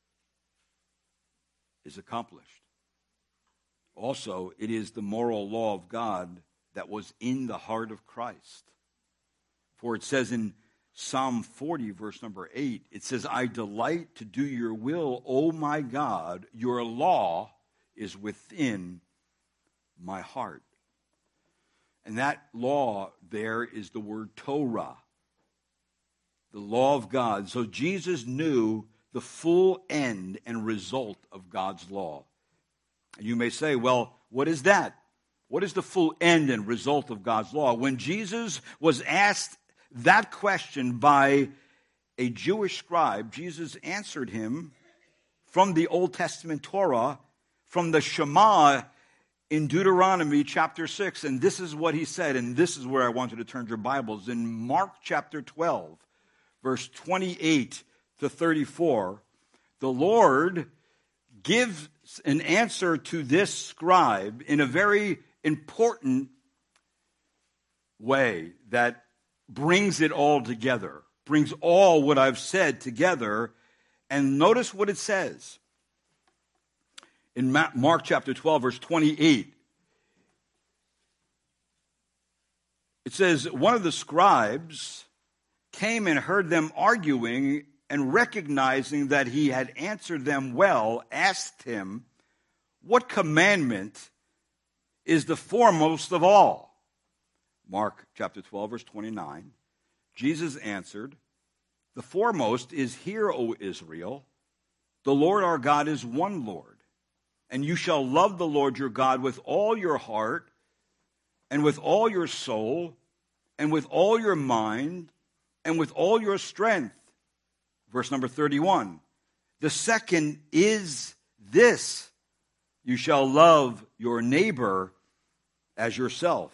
is accomplished." Also, it is the moral law of God that was in the heart of Christ. For it says in Psalm 40, verse number 8, it says, "I delight to do your will, O my God, your law is within my heart." And that law there is the word Torah, the law of God. So Jesus knew the full end and result of God's law. And you may say, well, what is that? What is the full end and result of God's law? When Jesus was asked that question by a Jewish scribe, Jesus answered him from the Old Testament Torah, from the Shema in Deuteronomy chapter 6. And this is what he said, and this is where I want you to turn your Bibles. In Mark chapter 12, verse 28 to 34, the Lord gives an answer to this scribe in a very important way that brings it all together, brings all what I've said together. And notice what it says in Mark chapter 12, verse 28. It says, "One of the scribes came and heard them arguing, and recognizing that he had answered them well, asked him, 'What commandment is the foremost of all?' Mark chapter 12, verse 29. Jesus answered, 'The foremost is, hear, O Israel, the Lord our God is one Lord, and you shall love the Lord your God with all your heart, and with all your soul, and with all your mind, and with all your strength.'" Verse number 31. "The second is this, you shall love your neighbor as yourself.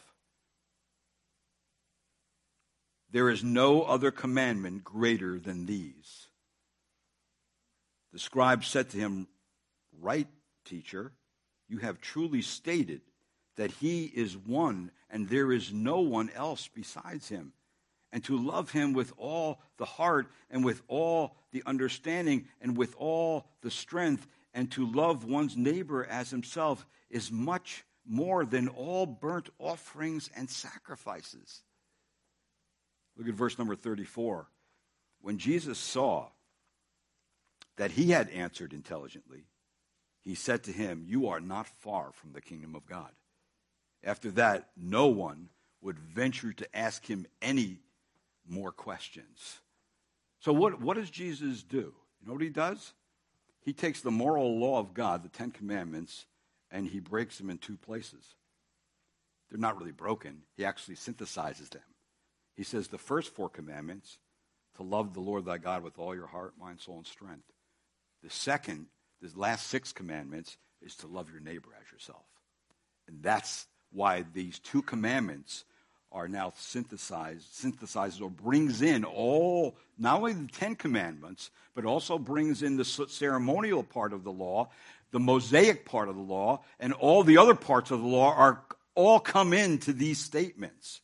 There is no other commandment greater than these." The scribe said to him, "Right, teacher, you have truly stated that he is one, and there is no one else besides him. And to love him with all the heart, and with all the understanding, and with all the strength, and to love one's neighbor as himself is much more than all burnt offerings and sacrifices." Look at verse number 34. When Jesus saw that he had answered intelligently, he said to him, "You are not far from the kingdom of God." After that, no one would venture to ask him any more questions. So what does Jesus do? You know what he does? He takes the moral law of God, the 10 Commandments, and he breaks them in two places. They're not really broken. He actually synthesizes them. He says the first 4 commandments, to love the Lord thy God with all your heart, mind, soul, and strength. The last 6 commandments, is to love your neighbor as yourself. And that's why these 2 commandments are now synthesizes or brings in all, not only the Ten Commandments, but also brings in the ceremonial part of the law, the Mosaic part of the law, and all the other parts of the law are all come into these statements.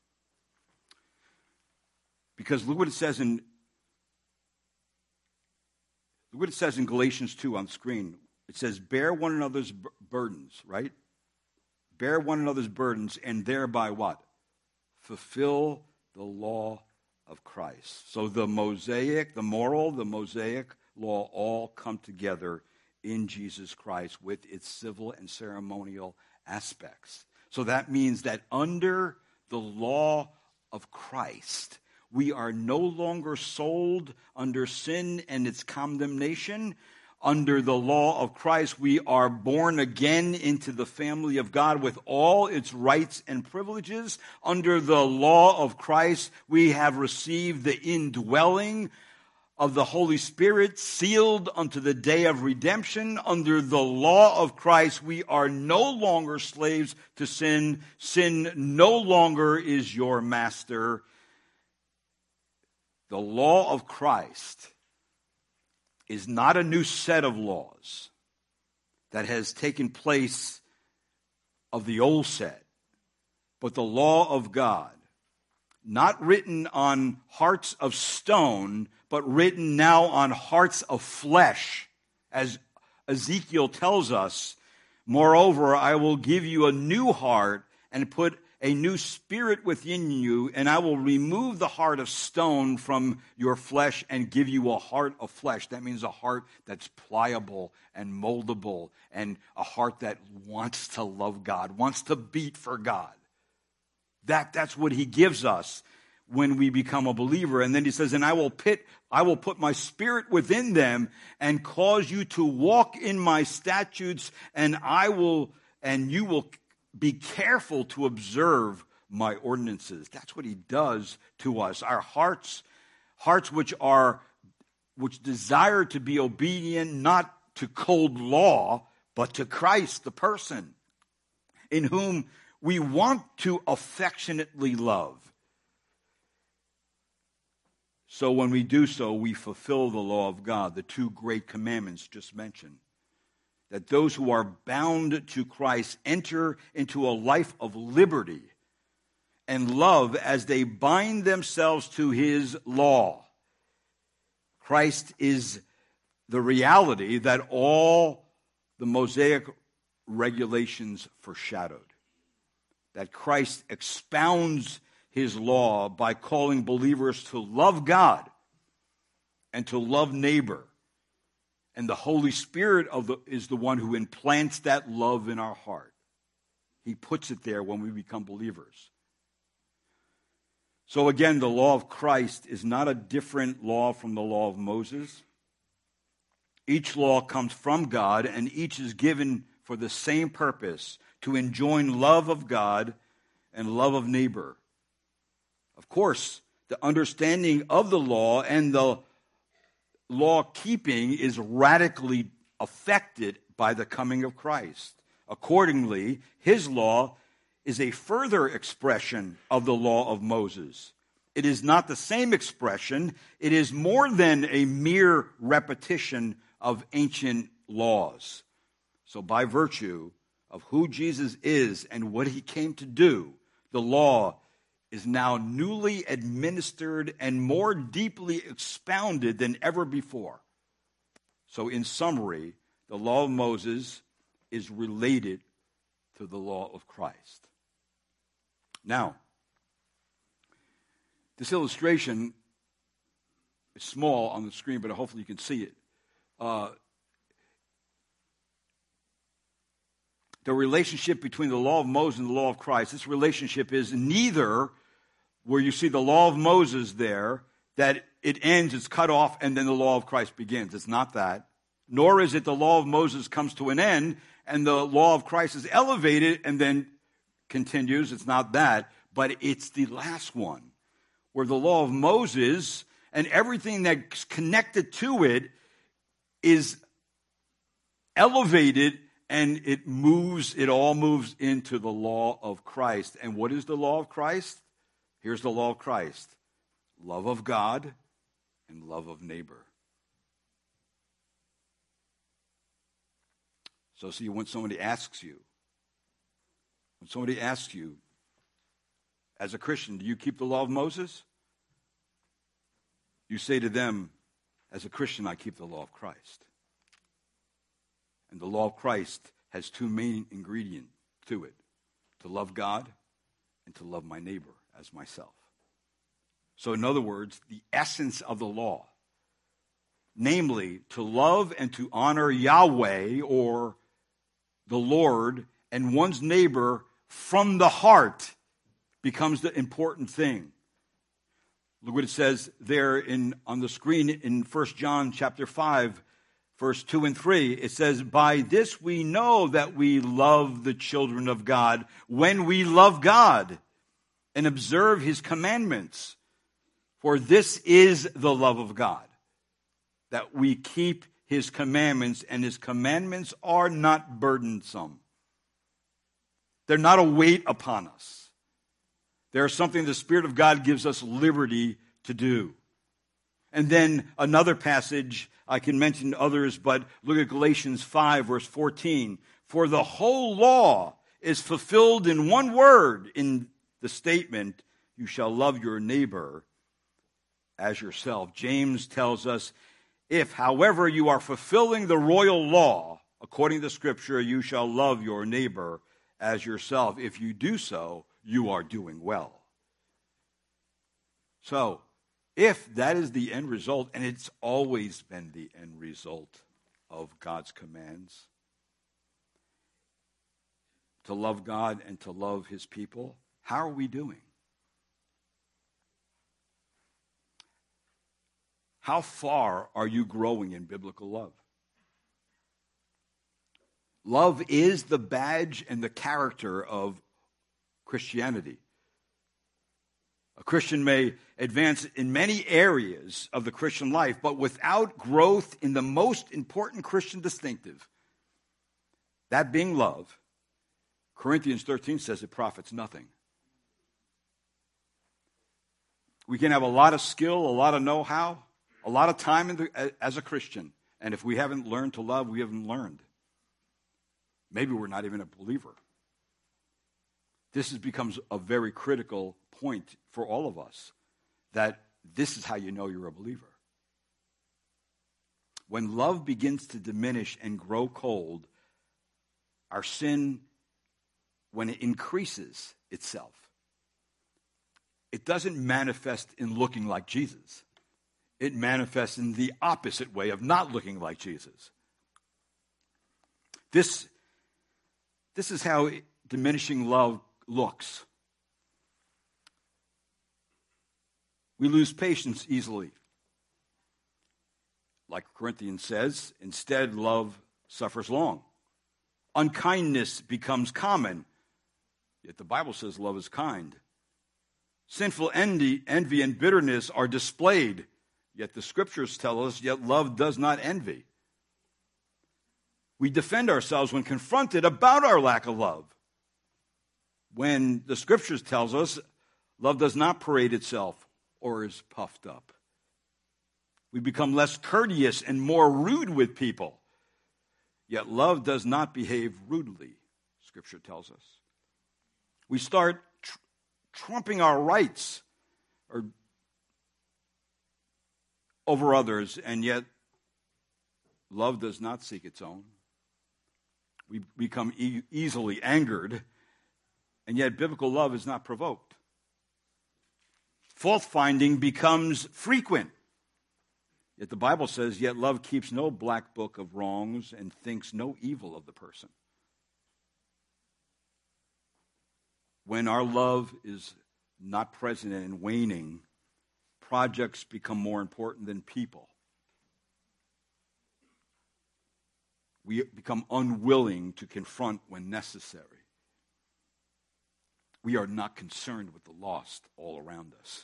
Because look what it says in Galatians 2 on screen. It says, bear one another's burdens, right? Bear one another's burdens, and thereby what? Fulfill the law of Christ. So the Mosaic, the moral, the Mosaic law all come together in Jesus Christ with its civil and ceremonial aspects. So that means that under the law of Christ, we are no longer sold under sin and its condemnation. Under the law of Christ, we are born again into the family of God with all its rights and privileges. Under the law of Christ, we have received the indwelling of the Holy Spirit, sealed unto the day of redemption. Under the law of Christ, we are no longer slaves to sin. Sin no longer is your master. The law of Christ is not a new set of laws that has taken place of the old set, but the law of God, not written on hearts of stone, but written now on hearts of flesh, as Ezekiel tells us. Moreover, I will give you a new heart and put a new spirit within you, and I will remove the heart of stone from your flesh and give you a heart of flesh. That means a heart that's pliable and moldable, and a heart that wants to love God, wants to beat for God. That's what he gives us when we become a believer. And then he says, and I will put my spirit within them and cause you to walk in my statutes, and you will be careful to observe my ordinances. That's what he does to us. Our hearts which desire to be obedient, not to cold law, but to Christ, the person, in whom we want to affectionately love. So when we do so, we fulfill the law of God, the two great commandments just mentioned. That those who are bound to Christ enter into a life of liberty and love as they bind themselves to his law. Christ is the reality that all the Mosaic regulations foreshadowed. That Christ expounds his law by calling believers to love God and to love neighbor. And the Holy Spirit is the one who implants that love in our heart. He puts it there when we become believers. So again, the law of Christ is not a different law from the law of Moses. Each law comes from God, and each is given for the same purpose, to enjoin love of God and love of neighbor. Of course, the understanding of the law and the law keeping is radically affected by the coming of Christ. Accordingly, his law is a further expression of the law of Moses. It is not the same expression. It is more than a mere repetition of ancient laws. So by virtue of who Jesus is and what he came to do, the law is now newly administered and more deeply expounded than ever before. So in summary, the law of Moses is related to the law of Christ. Now, this illustration is small on the screen, but hopefully you can see it. The relationship between the law of Moses and the law of Christ, this relationship is neither where you see the law of Moses there, that it ends, it's cut off, and then the law of Christ begins. It's not that. Nor is it the law of Moses comes to an end, and the law of Christ is elevated and then continues. It's not that, but it's the last one, where the law of Moses and everything that's connected to it is elevated And it all moves into the law of Christ. And what is the law of Christ? Here's the law of Christ. Love of God and love of neighbor. So see, when somebody asks you, as a Christian, do you keep the law of Moses? You say to them, as a Christian, I keep the law of Christ. And the law of Christ has two main ingredients to it: to love God and to love my neighbor as myself. So in other words, the essence of the law, namely to love and to honor Yahweh, or the Lord, and one's neighbor from the heart, becomes the important thing. Look what it says there on the screen in 1 John chapter 5, verse 2 and 3. It says, by this we know that we love the children of God, when we love God and observe his commandments. For this is the love of God, that we keep his commandments, and his commandments are not burdensome. They're not a weight upon us. They're something the Spirit of God gives us liberty to do. And then another passage, I can mention others, but look at Galatians 5, verse 14. For the whole law is fulfilled in one word, in the statement, you shall love your neighbor as yourself. James tells us, if, however, you are fulfilling the royal law, according to Scripture, you shall love your neighbor as yourself. If you do so, you are doing well. So, if that is the end result, and it's always been the end result of God's commands, to love God and to love his people, how are we doing? How far are you growing in biblical love? Love is the badge and the character of Christianity. A Christian may advance in many areas of the Christian life, but without growth in the most important Christian distinctive, that being love, Corinthians 13 says it profits nothing. We can have a lot of skill, a lot of know-how, a lot of time as a Christian, and if we haven't learned to love, we haven't learned. Maybe we're not even a believer. This becomes a very critical point for all of us, that this is how you know you're a believer. When love begins to diminish and grow cold, our sin, when it increases itself, it doesn't manifest in looking like Jesus. It manifests in the opposite way of not looking like Jesus. This is how diminishing love looks. We lose patience easily. Like Corinthians says, instead, love suffers long. Unkindness becomes common, yet the Bible says love is kind. Sinful envy and bitterness are displayed, yet the Scriptures tell us, yet love does not envy. We defend ourselves when confronted about our lack of love, when the Scriptures tells us love does not parade itself or is puffed up. We become less courteous and more rude with people, yet love does not behave rudely, Scripture tells us. We start trumping our rights over others, and yet love does not seek its own. We become easily angered, and yet biblical love is not provoked. Fault-finding becomes frequent. Yet the Bible says, yet love keeps no black book of wrongs and thinks no evil of the person. When our love is not present and waning, projects become more important than people. We become unwilling to confront when necessary. We are not concerned with the lost all around us.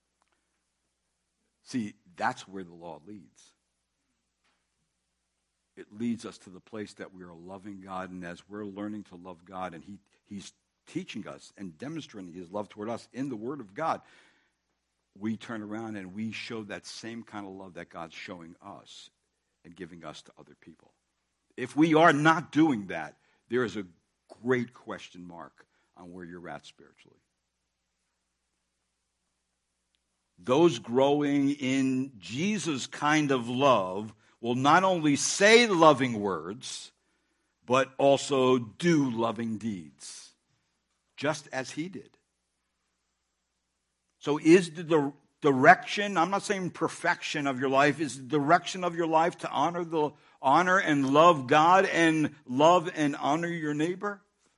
See, that's where the law leads. it leads us to the place that we are loving God. And as we're learning to love God, and he's teaching us and demonstrating his love toward us in the Word of God, we turn around and we show that same kind of love that God's showing us and giving us to other people. If we are not doing that, there is a great question mark on where you're at spiritually. Those growing in Jesus' kind of love will not only say loving words, but also do loving deeds, just as he did. So is the direction, I'm not saying perfection of your life, is the direction of your life to honor and love God and love and honor your neighbor?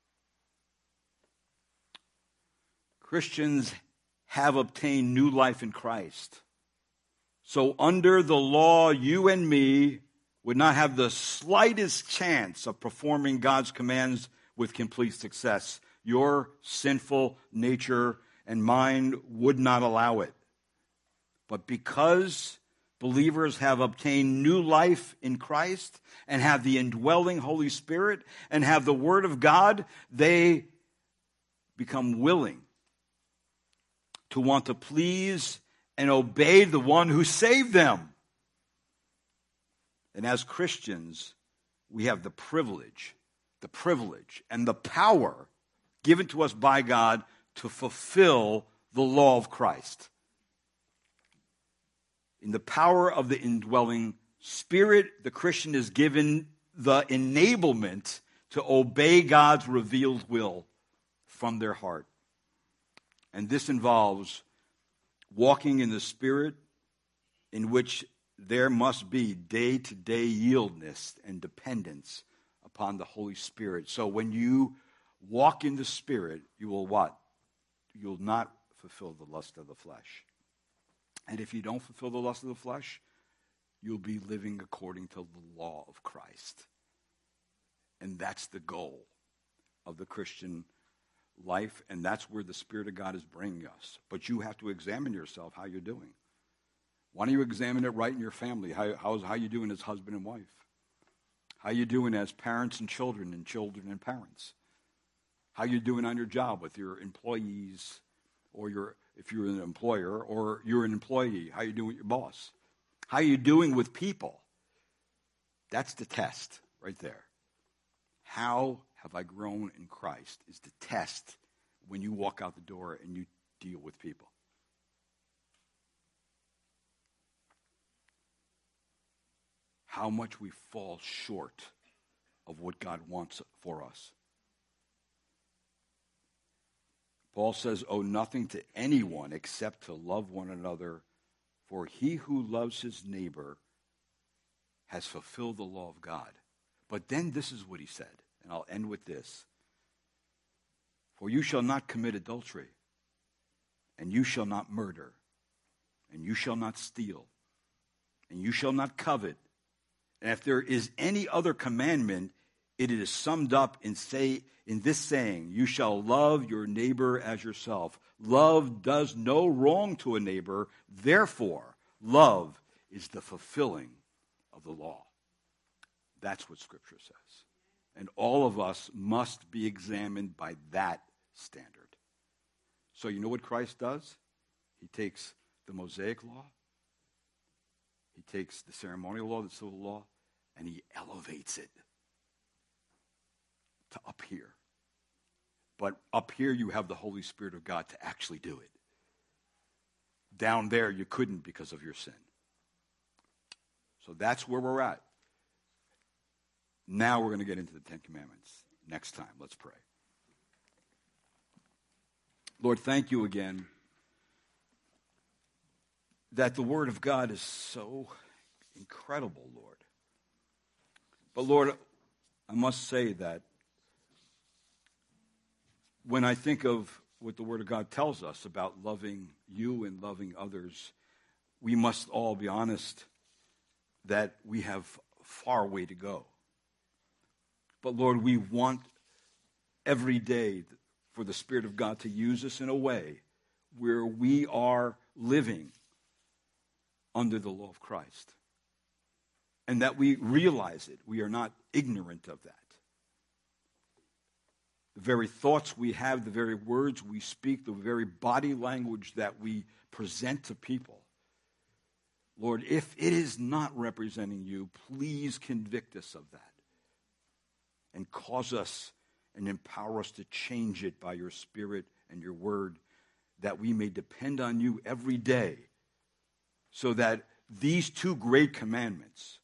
Christians have obtained new life in Christ. So under the law, you and me would not have the slightest chance of performing God's commands with complete success. Your sinful nature and mine would not allow it. But because believers have obtained new life in Christ and have the indwelling Holy Spirit and have the Word of God, they become willing to want to please and obey the one who saved them. And as Christians, we have the privilege and the power given to us by God to fulfill the law of Christ. In the power of the indwelling Spirit, the Christian is given the enablement to obey God's revealed will from their heart. And this involves walking in the Spirit, in which there must be day-to-day yieldness and dependence upon the Holy Spirit. So when you walk in the Spirit, you will what? You'll not fulfill the lust of the flesh. And if you don't fulfill the lust of the flesh, you'll be living according to the law of Christ. And that's the goal of the Christian life, and that's where the Spirit of God is bringing us. But you have to examine yourself, how you're doing. Why don't you examine it right in your family? How you doing as husband and wife? How you doing as parents and children and parents? How you doing on your job with your employees, or if you're an employer, or you're an employee? How you doing with your boss? How you doing with people? That's the test right there. How have I grown in Christ is the test when you walk out the door and you deal with people. How much we fall short of what God wants for us. Paul says, owe nothing to anyone except to love one another, for he who loves his neighbor has fulfilled the law of God. But then this is what he said, and I'll end with this. For you shall not commit adultery, and you shall not murder, and you shall not steal, and you shall not covet. And if there is any other commandment, it is summed up in this saying, you shall love your neighbor as yourself. Love does no wrong to a neighbor. Therefore, love is the fulfilling of the law. That's what Scripture says. And all of us must be examined by that standard. So you know what Christ does? He takes the Mosaic law, he takes the ceremonial law, the civil law, and he elevates it to up here. But up here you have the Holy Spirit of God to actually do it. Down there you couldn't because of your sin. So that's where we're at. Now we're going to get into the Ten Commandments next time. Let's pray. Lord, thank you again that the Word of God is so incredible, Lord. But Lord, I must say that when I think of what the Word of God tells us about loving you and loving others, we must all be honest that we have far way to go. But Lord, we want every day for the Spirit of God to use us in a way where we are living under the law of Christ. and that we realize it. We are not ignorant of that. The very thoughts we have, the very words we speak, the very body language that we present to people. Lord, if it is not representing you, please convict us of that and cause us and empower us to change it by your Spirit and your word, that we may depend on you every day, so that these two great commandments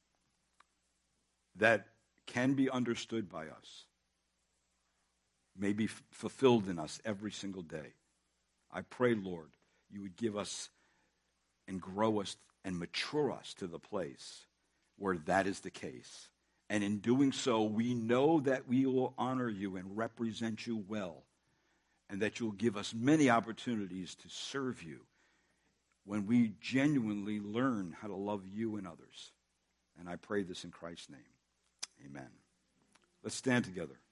that can be understood by us may be fulfilled in us every single day. I pray, Lord, you would give us and grow us and mature us to the place where that is the case. And in doing so, we know that we will honor you and represent you well, and that you'll give us many opportunities to serve you when we genuinely learn how to love you and others. And I pray this in Christ's name. Amen. Let's stand together.